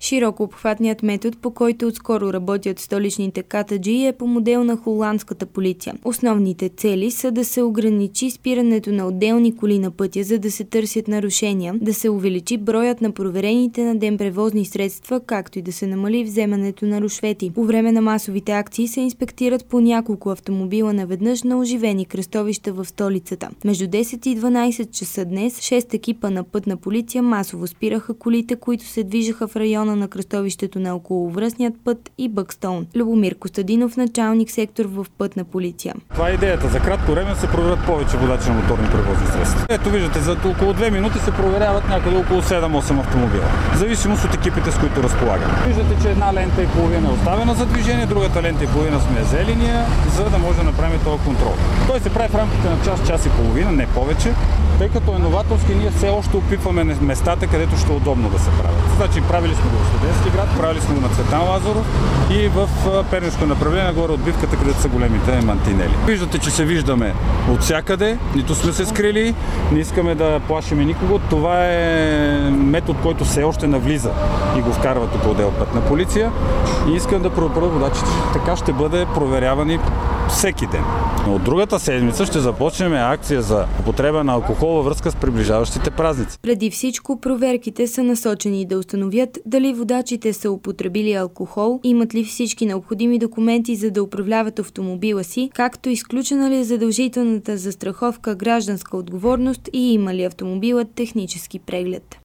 Широко обхватният метод, по който отскоро работят столичните катаджии, е по модел на холандската полиция. Основните цели са да се ограничи спирането на отделни коли на пътя, за да се търсят нарушения, да се увеличи броят на проверените на ден превозни средства, както и да се намали вземането на рушвети. По време на масовите акции се инспектират по няколко автомобила наведнъж на оживени кръстовища в столицата. Между 10 и 12 часа днес 6 екипа на пътна полиция масово спираха колите, които се движеха в района на кръстовището на околовръстният път и Бъкстоун. Любомир Костадинов, началник сектор в пътна полиция. Това е идеята. За кратко време се проверят повече водачи на моторни превозни средства. Ето виждате, за около 2 минути се проверяват някъде около 7-8 автомобила. В зависимост от екипите, с които разполагаме. Виждате, че една лента и половина е оставена за движение, другата лента и половина сме взели ние, за да може да направим този контрол. Той се прави в рамките на час и половина, не повече, тъй като е новаторски, ние все още опитваме местата, където ще е удобно да се правят. Значи правили сме го в Студентски град, правили сме го на Цветан Лазаров и в Пернишко направление, горе отбивката, където са големите мантинели. Виждате, че се виждаме от всякъде, нито сме се скрили, не искаме да плашиме никого. Това е метод, който все още навлиза и го вкарва тук отдел пътна полиция и искам да предупредя водачите, така ще бъде проверявани всеки ден. Но от другата седмица ще започнем акция за употреба на алкохол във връзка с приближаващите празници. Преди всичко, проверките са насочени да установят дали водачите са употребили алкохол, имат ли всички необходими документи за да управляват автомобила си, както изключена ли е задължителната застраховка гражданска отговорност и има ли автомобилът технически преглед.